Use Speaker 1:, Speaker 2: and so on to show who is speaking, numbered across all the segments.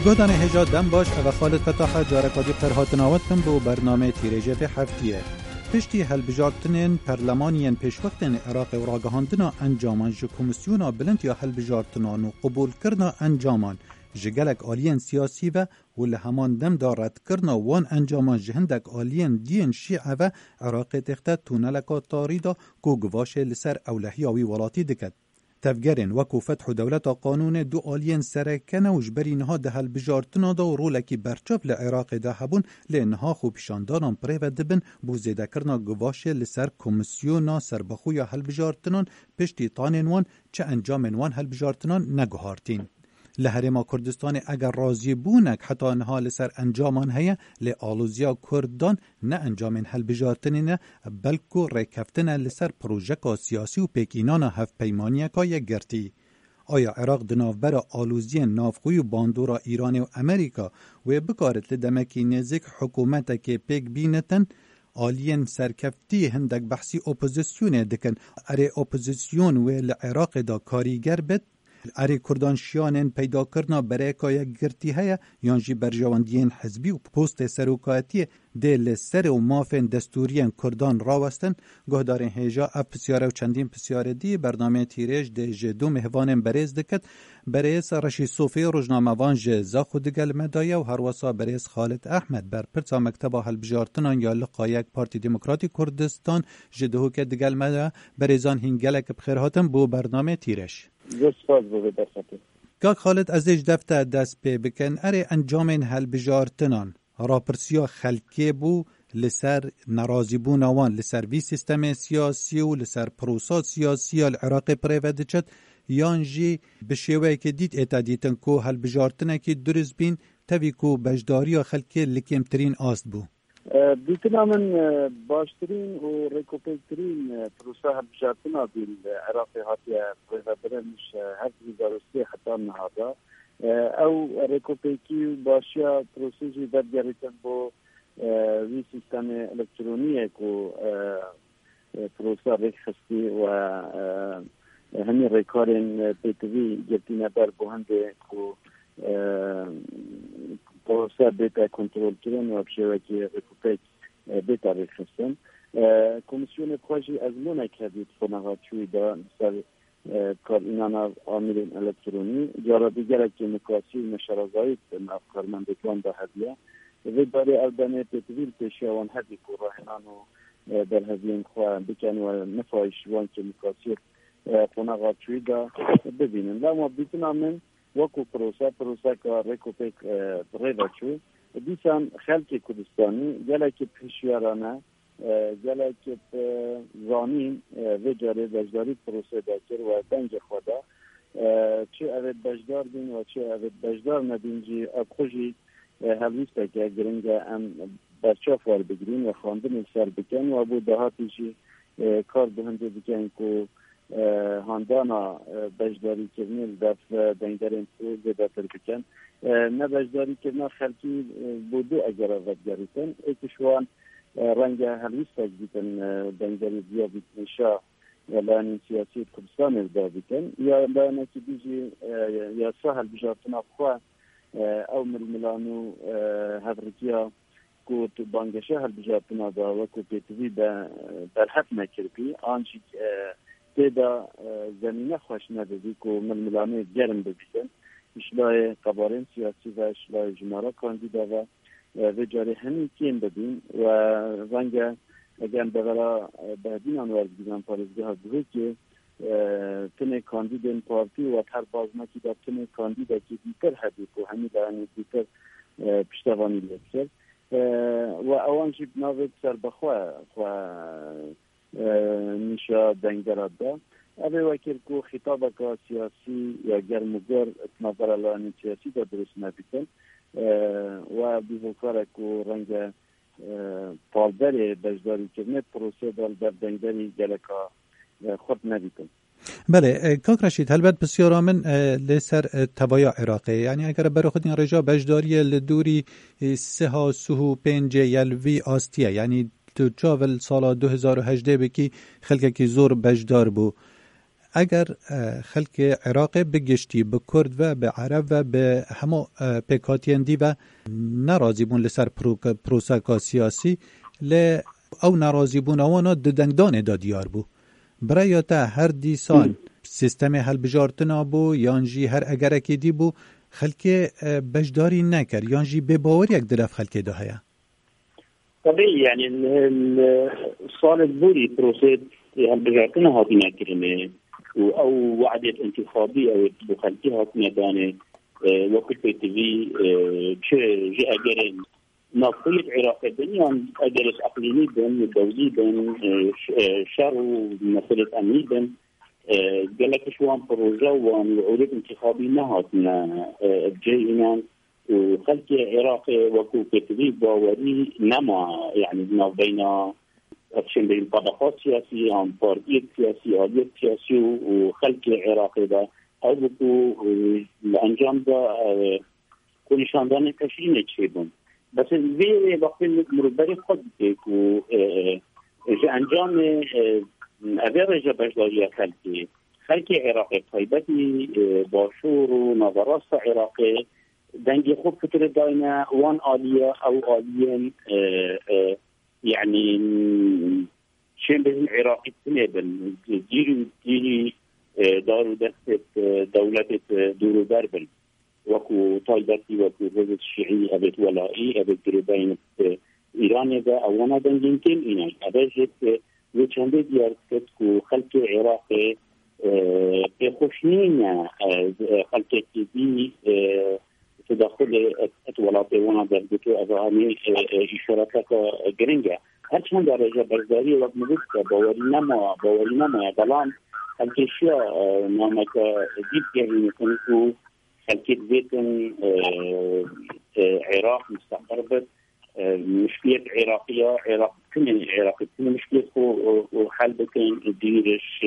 Speaker 1: گودان هجا دم باش او خالد فتاحه جارکادی قرهات ناوت کن بو برنامه تیریجه به هفتیه. پشتی هلبجارتنین پرلمانین پیشوقتن عراق و راگهاندنا انجامان جو کمیسیونا بلند یا هلبجارتنان و قبول کرنا انجامان جگلک آلین سیاسی و همان دم دارد کرنا وان انجامان جهندک آلین دین شیعه و عراق تخته تونلکا تاریدا کو گواشه لسر اولهیاوی ولاتی دکد. تفگرین وکو فتح دولت قانون دو آلین سرکنه و جبرینها ده هلبجارتنا دا و رولکی برچاب لعراق ده هبون لینها خو پیشاندانان پریو دبن بوزیده کرنا گواشه لسر کمیسیونا سربخویا هلبجارتنان پشتی تانین وان چه انجامن وان هلبجارتنان نگوهارتین. لهرما کردستان اگر راضی بونک حتی انها لسر انجامان هیا لآلوزیا کردان نه انجامن هلبجارتنینه بلکو ریکفتن لسر پروژکا سیاسی و پیکینانا هف پیمانیکا یک گرتی. آیا عراق دنافبر آلوزی نافخوی و باندورا ایران و امریکا و بکارت لدمکی نزک حکومت که پیک بینتن آلین سرکفتی هندک بحثی اپوزیسیون دکن اره اپوزیسیون و لعراق دا کاریگر بد اری کردان شیانین پیدا کرنا برای که یک گرتی هیا یانجی برجواندین حزبی و پوست سروکاتی دل سر و مافین دستورین کردان راوستن گهدارین هیجا اپ پسیاره و چندین پسیاره دی برنامه تیریج ده جدو مهوانین بریز دکت بریز رشی صوفی روزنامه وان جزا خودگل مدایه و هروسا بریز خالد احمد بر پرسا مکتبا هلبجارتنان یا لقایک پارتی دموکراتی کردستان جدهو که دگل مدایه بریزان هنگلک بخیرهاتن بو برنامه تیریج. که خالد ازش دفته دست پی بکن اره انجامین هلبجارتنان راپرسیا خلکی بو لسر نرازی بو نوان لسر وی سیستم سیاسی و لسر پروسات سیاسی العراق پریوده چد یانجی بشیوه که دید ایتا دیتن که هلبجارتنه که درست بین تاوی که بجداری خلکی لکیمترین آست بو.
Speaker 2: دیتنا من باشترین و ریکوپیترین پروسه هلبجارتنا بیل عراقی هاتیه پریودرنش هر ویزارستی حتی نهادا او ریکوپیکی باشیا پروسیجی درگریتن با وی سیستم الکترونیه که پروسه ریخستی و همین ریکارین پیتوی گرتینه بر بوهنده که پروسه بیتا کنترول کردن و بشوه که ریکوپیک بیتا ریخستن کمیسیون خواهی از لونه کردید فنغات چوی دا سر کار اینانا عاملین الکترونی جارا دیگر که مکاسی نشرازایید افکار من بکان دا هدیه و داره البانه پیتویل پیشیوان هدی که راهنانو در هدیین خواه بکن و نفایش وان که مکاسی فنغات چوی دا ببینن لما بیتنا من وکو پروسه که ریکوپیک ریده چوی دیسان خلق کردستانی گله که پیشیارانه گله که زانین و جاره بجداری پروسه داکر و دنگ خدا چه اوید بجدار دین و چه اوید بجدار ندینجی اکوژی هلویسته که گرنگه ام برچاف وار بگیرین و خواندن سر بکن و بو دهاتیجی کار بهنده بکن که هاندانا بجداری کردن دف دنگرین پروز داتر بکن نه بجداری کردن خلکی بودو اگر ودگریتن ایکشوان رنگ هلویسته بیتن دنگری دیا بیتن شا یا لانی سیاسی کردستان ازدا بیتن یا لانی که بیجی یا ساحل بجارتنا بخواه او ملانو هفرکیا که تو بانگشه هل بجارتنا دا وکو پیتوی برحف نکربی آنچی تیدا زمینه خوش ندادی که ملانو گرم ببیتن اشلای قبارین سیاسی و اشلای جمارا کاندیدا و جاری همین کیم بدین و رنگ اگر بغلا بهدین آنوارد بیدن پارزگاه دوه که تنه کاندیدین پارتی و هر بازمکی در تنه کاندیده که دیتر حدیث و همین دارنی دیتر پشتوانی لیکتر و اوانشی بناوید سر بخواه نیشا دنگراد دا اوه وکر که خطاب که سیاسی یا گرموگر اتنظر الان سیاسی دا درست نبیتن و بیزوکاره که رنگ پالدر بجداری کرنه پروسه در دنگری گلکا خود نبیتن.
Speaker 1: بله کاک رشید هلبت بسیار آمن لسر تبایا عراقی یعنی اگر برای خود این رجا بجداری لدوری سها سهو پنج یلوی آستیه یعنی تو جاول سال 2018 بکی خلقه کی زور بجدار بو اگر خلک عراق بگشتی به کرد و به عرب و به همه پیکاتین دی و نرازی بون لسر پروساکا سیاسی او نرازی بون اوانا ددنگدان دا دیار بو برای تا هر دیسان سیستم حل بجارتنا بو یانجی هر اگرکی دی بو خلک بجداری نکر یانجی به باور یک درف خلک دا هیا
Speaker 3: طبيعي يعني صار البوري بروسيس هالبجارتنا هاتي نكرمه او وعدة انتخابية او بخلتي هاتي دانه وقت في تي في جي اجر نصيب عراق الدنيا اجرس اقليمي بين دولي بين شر ومسألة امني بين قال لك شوان بروجا وعروض انتخابي نهاتنا جاينا وخلقي عراقي وكو كتبي باوري نما يعني ما بين أكشن بين طبقات سياسية عن بارتيات سياسية آليات سياسية وخلقي عراقي ده أو بكو الأنجام ده كل شاندان كشين تشيبون بس الفي وقت المربري خد بيكو أنجام أبيرجا بجدارية خلقي عراقي طيبتي باشور ونظرات عراقي دنگی خوب فکر داینه وان آلیه او آلیین يعني شين بين عراقي تنبل جيري دارو دست دولة دورو دربل وكو طالبتي وكو رزق الشيعي أبت ولائي أبت جربين إيران ده أولا دنجين كل إينا أبجت وچنده ديار كتكو خلق عراقي بخشنين خلق كذي تدخل الولايات المتحدة درجته أذهاني إشارات جرينجا هرچند درجة برداری وقت مدرسة باوری نما دلان الاشياء نامك جيب يعني كنتو خلقت بيتن عراق مستقربت مشكلة عراق كل مشكلة وحل بكن ديرش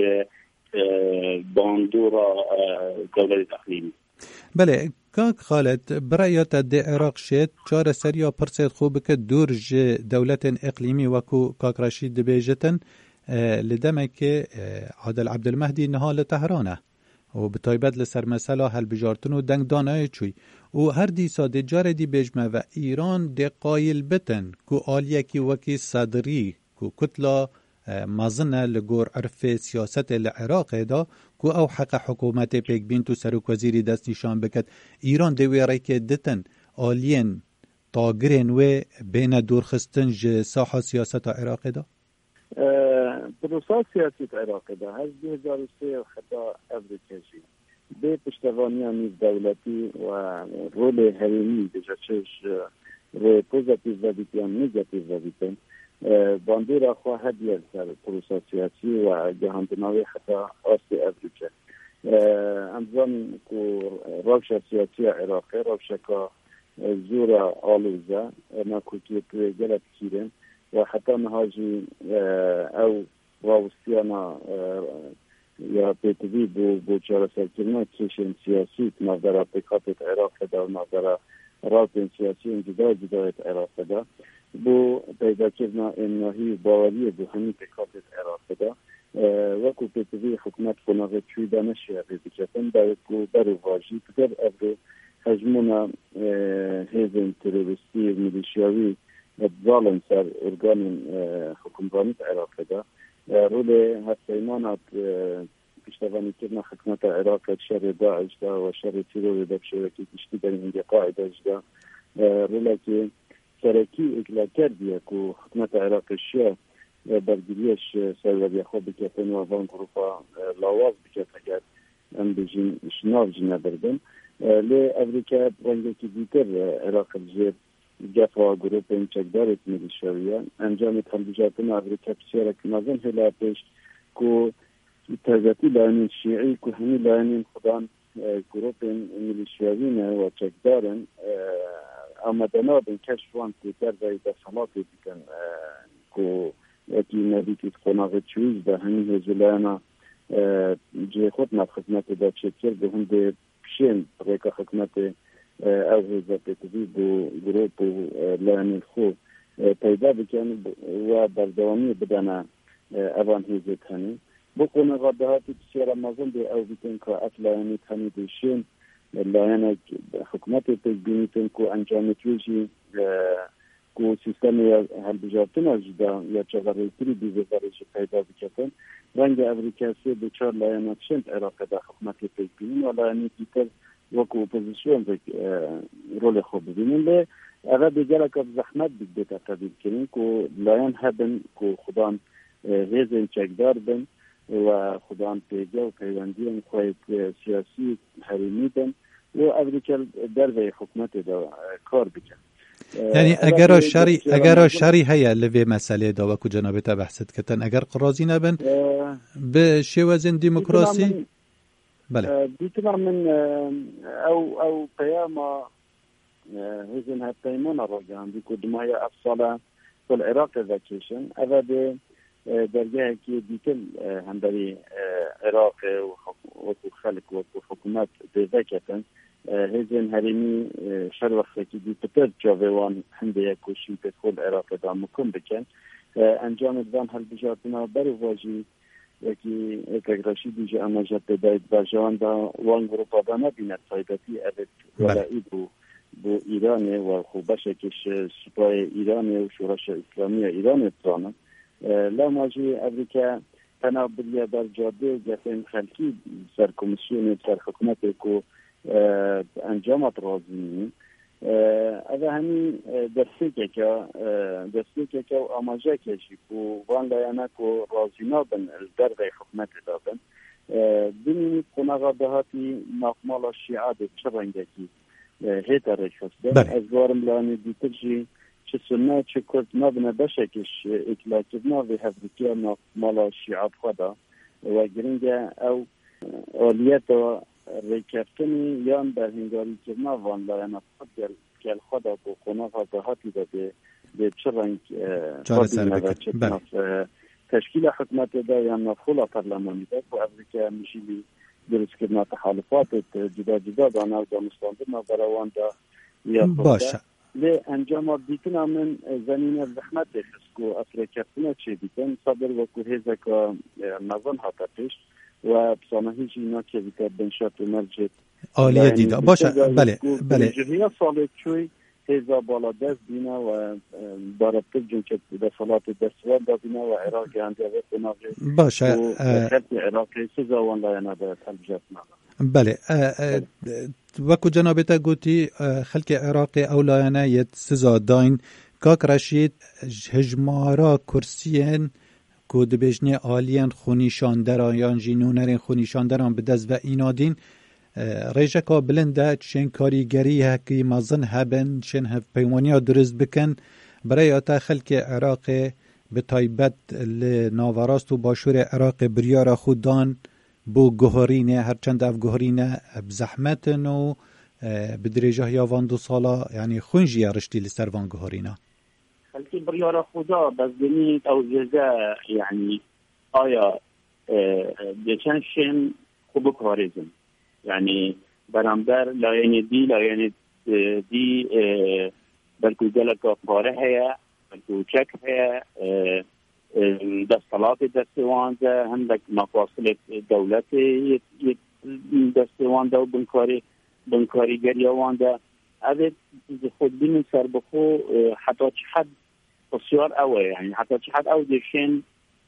Speaker 3: باندورة دولة الأقليم
Speaker 1: بله کاک خالد برایت د عراق شد چار سریا پرسید خوب که دور دولت اقلیمی وکو کاک رشید بیجتن لدمه که عادل عبدالمهدی نهال تهرانه و به طایبت لسر مسئله هل بجارتن و دنگ دانای چوی و هر دی ساده جار دی بجمه و ایران دی قایل بتن که آلیه کی وکی صدری که کتلا مازنه لگور عرف سیاست العراق دا کو او حق حکومت پیک بین تو سروک وزیری دست نشان بکد ایران دوی رای که دتن آلین تاگرین و بین دورخستن جه ساحه سیاست عراق دا؟
Speaker 2: پروسا سیاست عراق دا هز 2003 و خطا افریکشی به پشتوانی دولتی و رول هریمی بجاچش روی پوزیتیو و بیتیان نگاتیو و بیتن باندورا خواهد یک سر پروسا سیاسی و جهاندناوی حتی آسی افریقا امزان که روش سیاسی عراقی روش که زور آلوزه ناکوکی که گلت کیرن و حتی نهاجی او راوستیانا یا پیتوی بو چاره سرکرنه کشن سیاسی که نافدر اپلیکاتت عراق دا و نافدر راوتین سیاسی جدایت عراق دا بو پیدا کردن امناهی باوری بو همین پیکاتت عراق دا وکو پیتوی حکومت کناغه چوی دانشه بکتن برو واجی پتر ابرو هجمونا هیزن تروریستی ملیشیاوی ظالم سر ارگان حکومرانیت عراق دا رول هستیمانات پشتوانی کردن حکومت عراق شر داعش دا و شر ترور دا بشوکی کشتی در اینجا قاعده دا رولا که سرکی اطلاع کردیه که حکومت عراق الشيء برگریش سروری خواب بکتن و وان گروپا لاواز بکت اگر ام بجین شناف جنه بردن لی افریقا رنگه که دیتر عراق الجير جفا گروپ این چکدارت ملیشاویه انجام تنبیجاتن افریقا بسیاره که نازن هلا پیش که تازتی لاینین شیعی که همی لاینین خودان گروپ ملیشاوینه و چکدارن اما دنابن کشفوان که در باید سلاتی بکن که اکی نبیتید خوناغ چویز ده همین هزولانا جه خود نب خدمت دا چکر به هنده پشین ریکا خدمت او هزاپیتوی بو گروپ و لاینین خو پیدا بکن و بردوامی بدن اوان هزت هنی بقونا غدهات تسير مازن دي أو بيتن كأفلا يعني تخمي ديشين لا يعني حكومات تجبينيتن كو أنجام توجي كو سيستمي هالبجارتنا جدا يتجغر يتري بيزارج فايدة بكتن رنج أمريكا سي بچار لا يعني تشنت عراق دا حكومات تجبينين ولا يعني تيتر وكو اوپوزیسیون رول خوب ببینیم به اول دیگر که زحمت بگیده تقدیر کنیم که لایان هبن که خودان هیزن چکدار بن و خودان پیگه و پیوندی خواهد سیاسی حریمی بن و امریکا در وی حکومت دا کار بکن.
Speaker 1: یعنی اگر شری هیا لوی مسئله دا وکو جنابت بحثت کتن اگر قرازی نبن به شوازن دیموکراسی
Speaker 2: بله بيطلع من او قيامه هزن هالتيمون الرجال بيكون دمايا افصله في العراق فاكيشن هذا درجه كي بيتل هندري عراق وخلق وحكومات بذاكة هزن هرمي شرخ كي بيتر جاوان هندي كوشي تدخل العراق دا مكون بكن انجام الدان هالبجاتنا برواجي یکی تقریشی دیجه امجد بداید برجوان دا وان گروپا دا نبیند فایدتی اوید ولایی بو ایرانه و خوبشه که سپاه ایرانه و شورش اسلامی ایرانه ترانه لاماجی امریکا تنابلیه در جاده گفتن خلکی سر کمیسیون سر حکومت که انجامت رازی اوه همین دسته که آماجه کشی که وان لایانه که رازی نابن در غی حکمت دابن بینید قناغا دهاتی ناقمال شیعه ده چه رنگه کی هیتا رشسته از وارم لانی دیتر جی چه سنه چه کرد نابنه بشکش اطلاعاتنا و هفرکیه ناقمال شیعه خدا و گرنگه او آلیت و ریکفتنی یان در هنگاری کرنا وان لایانا خود که خدا با قناغا دهاتی ده به چه رنگ تشکیل حکمت ده یا نفخول پارلمانی ده و امریکا میشیلی درست کردن تحالفات جدا جدا دانه و دانستانده ما براوان ده یا
Speaker 1: باشه
Speaker 2: لی انجام دیتنا من زمین زحمت خسکو افریکفتنه چه دیتن صدر وکو هزکا نظام حتا پیش و بسانه هیچی اینا که بیتر بنشات و مرجد
Speaker 1: عالیه دیده باشه بله
Speaker 2: جهیه ساله چوی هزا بالا دست بینه و داربتر جون که دستالات دستوال دا بینه و عراقی هنده بناغی
Speaker 1: باشه
Speaker 2: و خلق عراقی سزاوان لایانه به تلبجت ناغه
Speaker 1: بله وکو جنابتا گوتی خلق عراقی اولایانه ید سزا داین کاک رشید هجمارا کرسیین که دبیجنه آلین خونیشاندران یا جینونرین خونیشاندران به دست و اینادین ریجه که بلنده چین کاریگری هکی مازن هبن چین هف پیمانی ها درست بکن برای آتا خلق عراق به تایبت لناوراست و باشور عراق بریار خودان بو گهارینه هرچند اف گهارینه بزحمتن و بدریجه یا وان دو سالا یعنی خونجی رشتی لسر وان گهارینه
Speaker 3: خلقی بریار خدا بس دنید او جزا یعنی آیا دیچن شن خوب کارزم يعني برامدار لاين دي بلكو جلك قارحية بلكو شكحية دستالات دستوانده هندك مفاصل دولتي دستوانده و بنكاري جريوانده هذا خود بين سربخو حتى حد بسيار قوي يعني حتى حد أو ديشين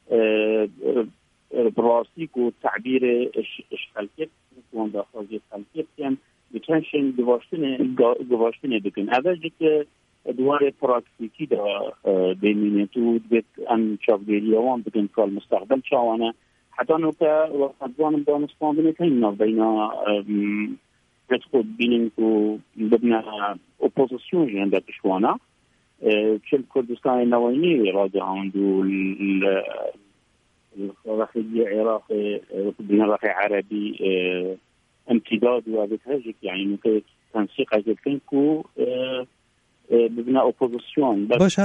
Speaker 3: براسيك وتعبير خلقيت وانده خارجي خلقيت يعني بتنشن گواشتنه بکن اوه جت دوار پراکتیکی دا بینینه تو بید ان چاکدیری وان بکن کال مستقبل چاوانه حتی نوکه وقت وانم دانستان بینه که اینا بینا بید خود بینیم که ببنه اپوزیسیون جنده کشوانه چل کردستان نوینی راجع هندو الرخية عراق بين الرخية عربي امتداد وبتهجك يعني ممكن تنسيق هذا كنكو ببناء اوبوزيسيون
Speaker 1: بس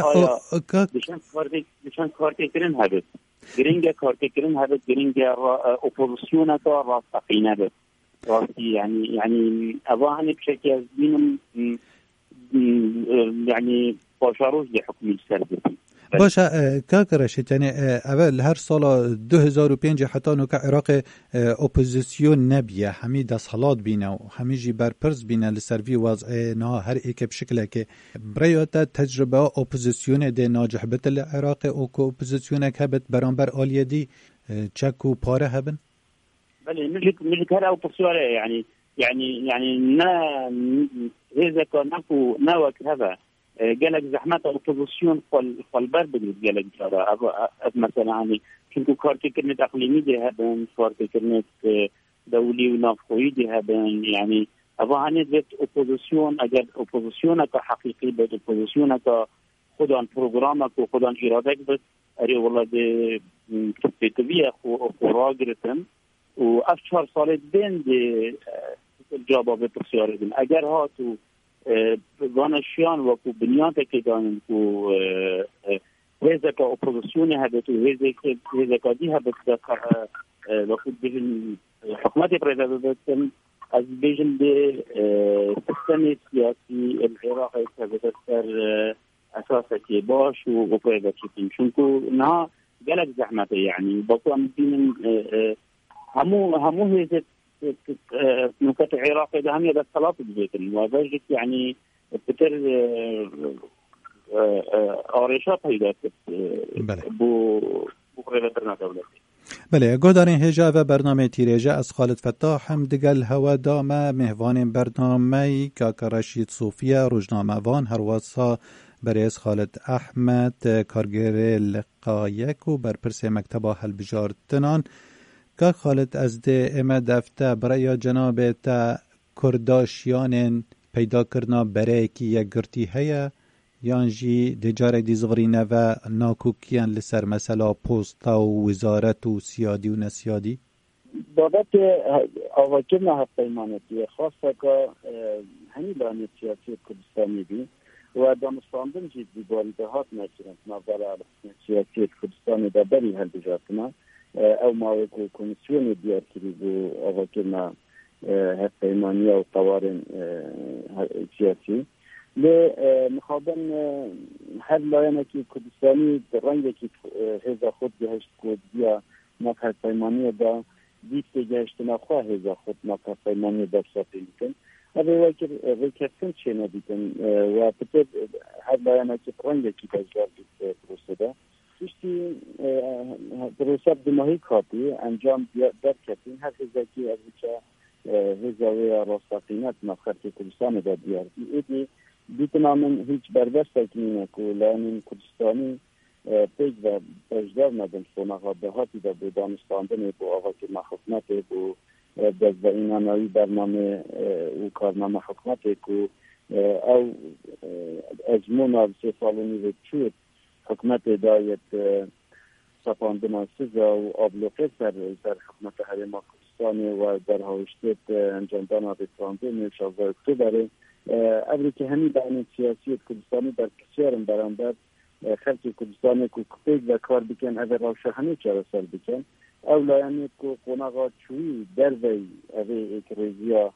Speaker 3: بشان كارتي كرين هذا جرينجا كارتي كرين هذا جرينجا اوبوزيسيون هذا راستقين هذا راسي يعني أظاهر بشكل بينهم يعني باشاروش لحكم السرد
Speaker 1: باشه کاکرشت یعنی اول هر سال 2005 حتی نو که عراق اپوزیسیون نبیه همی دستحالات بینه و همی جی برپرز بینه لسروی وضع نه هر ایک بشکله که برایت تجربه اپوزیسیون ده ناجح بت العراق او که اپوزیسیون که بت برانبر آلیدی چک و پاره هبن؟
Speaker 3: بله مش هر اپوزیسیون يعني نا هذا كناكو نوك هذا قالك زحمات الاوبوزيسيون فالبر بدي قالك جرا مثلا يعني كنتو كارتي كلمه اقليمي دي هبن كارتي كلمه دولي ونافخوي دي هبن يعني ابا هني ذات اوبوزيسيون اجل اوبوزيسيون كحقيقي بد اوبوزيسيون خدان برنامج وخدان ارادك بس اري والله دي تبيه وراجرتن وافشار صالت بين دي الجواب بسیار دین اگر ها تو دانشیان و کو بنیاد که دانن کو هزا که اپوزیسیون هده تو هزا که دی هده و خود بجن حکومت پریزیدنت از بجن ده سیستم سیاسی العراق هده در اساسه که باش و پریزیدنت چون کو نه گلک زحمته يعني بقوا مدين همو هزا نكات العراق إذا هم يدا الصلاة بذكر وذلك يعني بتر آرشات هيدا بو قريبتنا دولتي.
Speaker 1: بله گودارین هجا و برنامه تیریجه از خالد فتاح هم دگل هوا دامه مهوان برنامه که رشید صوفیه روزنامه وان هر واسا بریز خالد احمد کارگر لقایک و برپرس مکتبه هلبجارتنان که خالد از ده اما دفته برای جناب تا کرداشیان پیدا کرنا برای که یک گرتی هیا یانجی دجاره دیزغرینه و ناکوکیان لسر مثلا پوستا و وزارت و سیادی و نسیادی؟
Speaker 2: بابت آواجه هفته ایمانتی خاصه که همی لانی سیاسی کردستانی بی و دانستاندن جید بیباریده هات نکرند نظر سیاسی کردستانی دا بری هل بجاتنا او ماوی کمیسیون دیار کری بو آواجه هفته ایمانی و طوارن سیاسی لمخابن هر لایانه که کردستانی رنگه که هزا خود گهشت کود بیا نفر پیمانی دا دیت گهشت نخواه هزا خود نفر پیمانی دا بساطی میکن اوه وکرسن چه ندیدن و پتر هر لایانه که رنگه که بجدار بیت پروسه دا پشتی پروسه بماهی کاپی انجام در کتین هر هزا که از بچه هزاوی راستقینت نفر که کردستان دا بیار ایدی بیتنامن هیچ بربسته کنینه که لانین کردستانی پیج و اجدار ندن سوناغا دهاتی دا بو دانستاندنه بو آقا که محکمته بو دست و اینانوی برنامه و کارنامه حکمته که او اجمونا 3 سالونی و چود حکمت دایت سپاندنا سزا و آبلوکه سر حکمت حریم کردستانی و در هاوشتت انجامدان ریتراندن و شازده اکتوبره اولی که همین دانه سیاسی کردستانی در کسیارم برانبر خلق کردستانی که کپیک و کار بکن اوه روشه همین چرا سر بکن اولا یعنی که قناغا چوی دروی اوه اکریزیا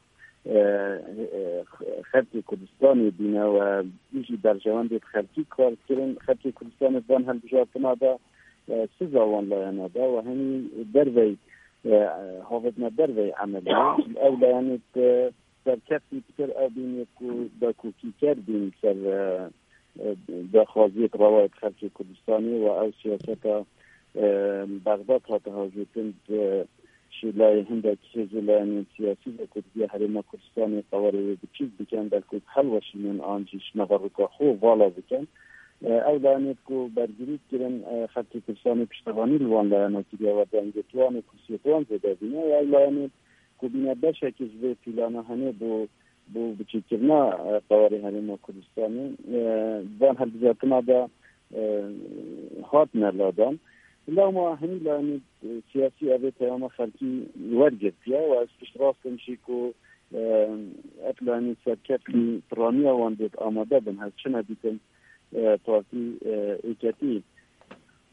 Speaker 2: خلق کردستانی بینه و ایجی در جواندید خلقی کار کرن خلق کردستانی بان هل بجاتنا دا سزاوان لایانا دا و همین دروی حافظنا دروی عملی اولا یعنی در کسی بکر آبینی که دا کوکی کردیم سر دا خوازیت روایت خلق کردستانی و او سیاست بغداد ها تهاجوتند شیلای هنده که زلایان سیاسی دا کردیه حریم کردستانی قواره بچیز بکن در کود حلوشی من آنجیش نغرقا خو والا بکن او لانید که برگیرید کرن خلق کردستانی پشتوانی لوان لایانا که و دنگتوان کسیتوان زده بینه او لانید که بینه بشه که زوی پیلانه همه بو بچی کرنا قواره حریم کردستانی بان هر بزرگتنا دا هات نرلادان لما همین لانید سیاسی اوه تیام خلقی ورگرتیا و از پشت راست میشه که اطلانی سرکتی پرانی آواندید آماده بن هست چه ندیدن پارتی ایکتی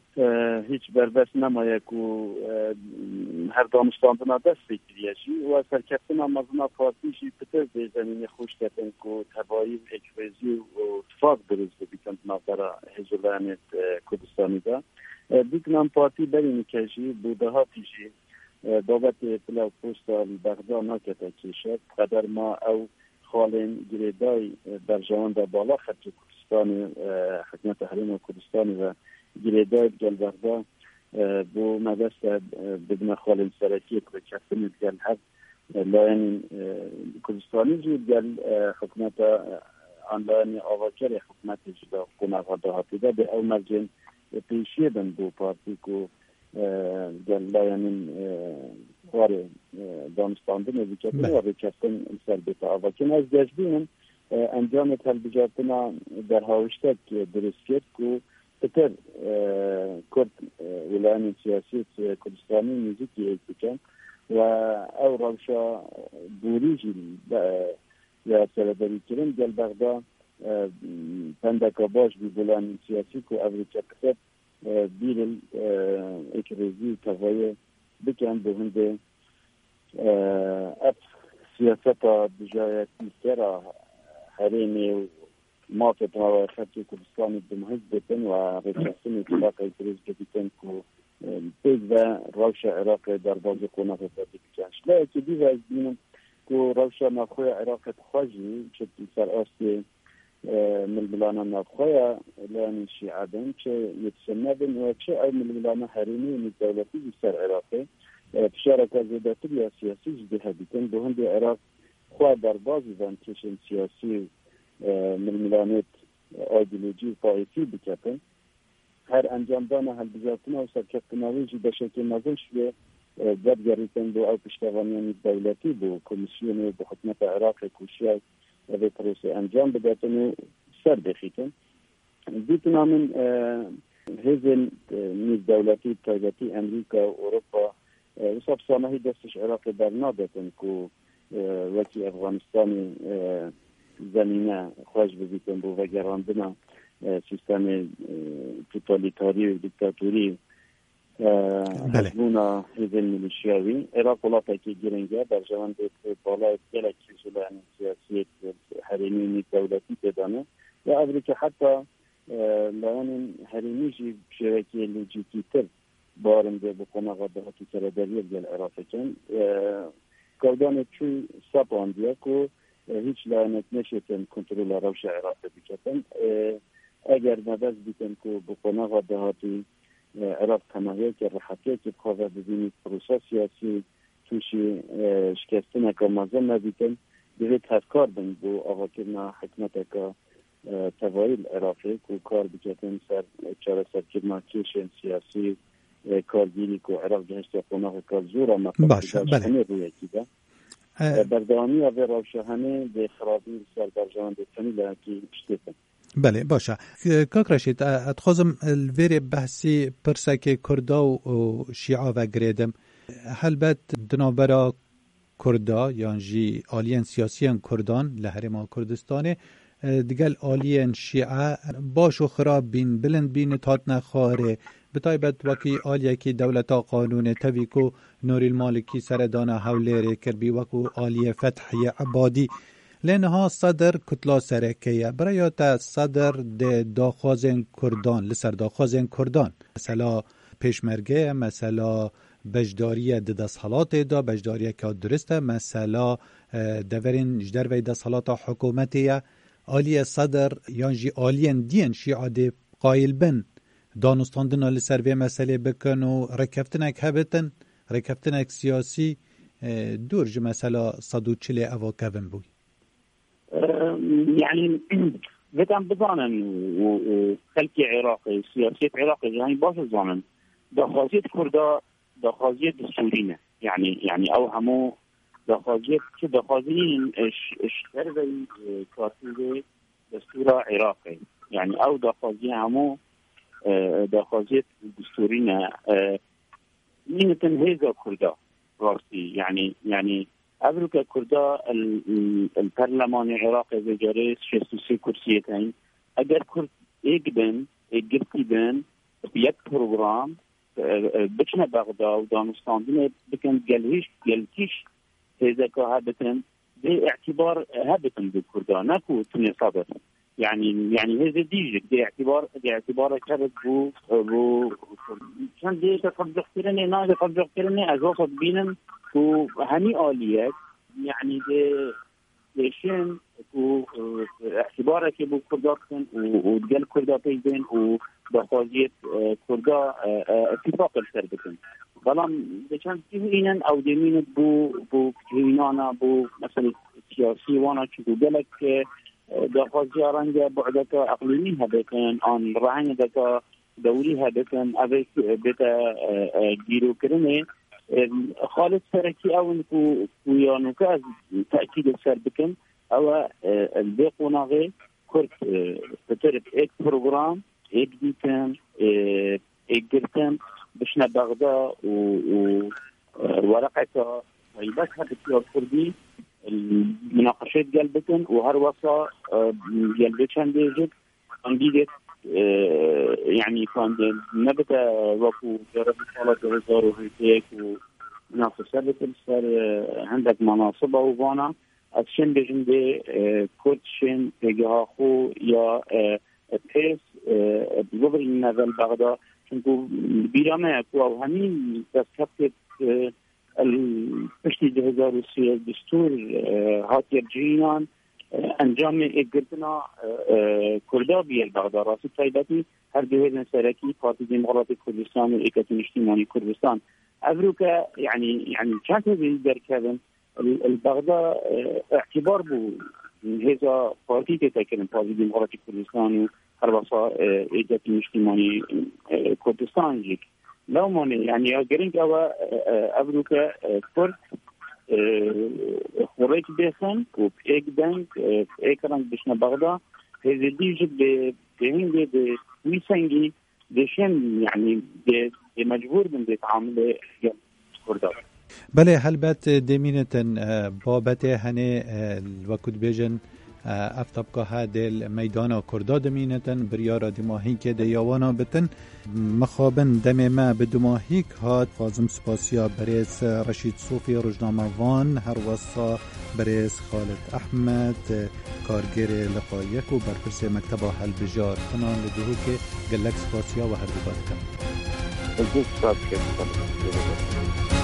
Speaker 2: هیچ بربست نمایه که هر دانشتاندنا دست بگیریشی و سرکفتنا مزنا پارتیشی پتر به زمین خوش کردن که تبایی اکویزی و اتفاق درست بکند نظر حزولانت کردستانی دا دیکنام پارتی برین کشی بوده ها پیشی دولت اطلاع پوستا بغداد نکته کشد قدر ما او خالین گریدای در جوان دا بالا خط کردستانی حکمت حریم کردستانی و گریدای گل بغداد بو مدست بدون خالین سرکی که کفتن گل هر لاین کردستانی جود گل حکمت آنلاین آواکر حکمت جدا کنه غدا هاتیده به او مرجن پیشیدن بو پارتی که گل لاین خواره دانستاندن بکتن و بکتن سر بیتا آواکن از گشتیم انجام تلبیجاتنا در هاوشتک درست کرد که پتر کرد ولایان سیاسی کردستانی موزیکی ایک بکن و او روشا بوریجی یا سرداری کرن گل بغداد پندکا باش بی ولایان سیاسی که اوریچه پتر بیرل اکریزی تغییر بکن به هنده سیاستا بجای تیسرا حریمی و مافت هوا خطی کردستانی بمحیز بتن و رشستن اتفاق اکریز بکن که پیگ و روش عراق در باز قناف تاتی بکنش لیکی دیو از بینم که روش نافخوی عراق تخواجی چه سر آستی ململانا نافخوی لان شیعه بین چه یتسنه بین و چه او ململانا حریمی و دولتی بسر عراقی فشارک از زیادتر یا سیاسی جدیه بیتن به هند عراق خواه در بازی وانتشن سیاسی ململانت ایدئولوژی و پایتی بکتن هر انجام دانه هل بجاتنا و سرکفتناویجی به شکل نظر شده درگریتن دو او پشتوانیان دولتی بو کمیسیون و حکمت عراق کوشیای و پروسه انجام بداتن و سر بخیتن دیتنا من هزن نیز دولتی تایبتی امریکا و اروپا وصف سامهی دستش عراق برنادتن که وکی افغانستانی زمینه خواهش بزیتن بو و گراندنا سیستم توتالیتاری و دیکتاتوری حزبونا هزن ملیشیاوی عراق ولاتا که گرنگه در جوان بالای گلک سلان سیاسی حریمی دولتی بدانه و امریکا حتی لان حریمی جی شبکه لوجیکی تر بارنده بقنا غدهاتی سرداریه گل عراق کن کردان چوی سپاندیه که هیچ لعنت نشتن کنترل روش عراق بکتن اگر مدز بیتن که بقنا غدهاتی عراق تماهیه که راحتیه که بخواه ببینید پروسه سیاسی توشی شکستن که مازم نبیتن بیوید هفکار بند بو آقا کرنا حکمت که توایل عراقی که کار بکتن سر چاره سرکرنا کشن سیاسی کارگیری که عراق جهشت قناق کار زورا مطلب همه روی کیده بردامی و روشهانه به خرابی سر برجان دستانی لحکی پشتیتن
Speaker 1: بله باشه کاک رشید اتخوزم الویر بحثی پرسک کردا و شیعه و گریدم هلبت دنابرا کردا یعنی جی آلین سیاسیان کردان لحرما کردستانه دیگل آلین شیعه باش و خراب بین بلند بین تات نخواره بطایبت وکی آلیه که دولتا قانون تویکو نوری المالکی سردانا حوله کربی وکو آلیه فتحی عبادی لنها صدر کتلا سرکیه برایات صدر داخوازن کردان لسر داخوازن کردان مثلا پیشمرگه مثلا بجداری دست حالات دا بجداری که درسته مثلا دورین جدر وی دست حالات حکومتیه آلی صدر یعنی آلین دین شیعه قایل بن دانستاندن لسر وی مسئله بکن و رکفتنک هبتن رکفتنک سیاسی دورج مثلا 140 اوا کبن بوی
Speaker 3: يعني بدهم بظانن وخلق عراقي سياسة عراقي يعني باش بظانن دخازية كردا دخازية دستورية يعني أو همو دخازيين اشتري كاتبة دستور عراقي يعني أو دخازية همو دخازية دستورية مين تنهيزة كردا راسي يعني أمريكا كردا البرلمان العراقي بجاريس 63 كرسيتين أجر كرد إجبن إجبتي بن یک پروگرام بچنه بغدا و دانستاندن بکن گلتیش هزکا هبتن به اعتبار هبتن به کردا نکو تنی صدر يعني هذا ديجك دي اعتبار كبد بو كان دي تقبض اخترني ناجي تقبض اخترني أجوصت بينن وهني آليات يعني دي شين اعتبارك بو كرداتن وتقال كردا بيدين وبخوزية كردا اتفاق السربتن بلام دي كان تهينن أو دي مينت بو كتهينانا بو مثلا سياسي وانا چكو قالك دخوزی رنگ بعدك اقلیمی هبکن آن رنگ دکا دوری هبکن اوه بتا گیرو کرنه خالص سرکی اون کویانو که از تأکید سر بکن او البيقوناغي كرت بترف ايك بروجرام ايك ديتن ايك جرتن بشنا بغدا وورقة طيبتها بتيار كردي المناقشات قلبتن وهروسا قلبتشان ديجت عندي يعني كان نبتا وكو جرب صلاة الهزار وهيك وناس سبت صار عندك مناصبة وفانا أتشن بجنده كرتشن تجاه خو يا بيس بقبل النزل بغدا شنكو بيرامة كوا همين بس كبت البشتي 2003 الدستور هات يرجعينان انجام اقرتنا كردابي البغدا راسي طيبتي هر بهذا سركي بارتي ديمقراطي كردستان والايكاتي الاجتماعي كردستان افروكا يعني كانت هذا كذا البغدا اعتبار بو هذا بارتي تتكلم بارتي ديمقراطي كردستان وهربصا ايكاتي الاجتماعي كردستان جيك لو ماني يعني قرنك افروكا كرد خوريك بيخن وبإيك دنك بإيك رنك بشنا بغدا هذا ديجب بهنجي بويسنجي ديشن يعني دي مجبور من دي تعامل كردار
Speaker 1: بله هل بات دمينتن بابته هني الوقت بيجن افتبقى هذا الميدان كردا دمينتن بريارة دماهيك ديوانا بتن مخابن دم ما بدماهيك هاد فازم سپاسيا بريس رشيد صوفي رجنامه وان هر وصا بريس خالد احمد كارگر لقايك و برپرس مكتبه هالبجار خنان لدهو که گلک سپاسيا و هر دوبات کن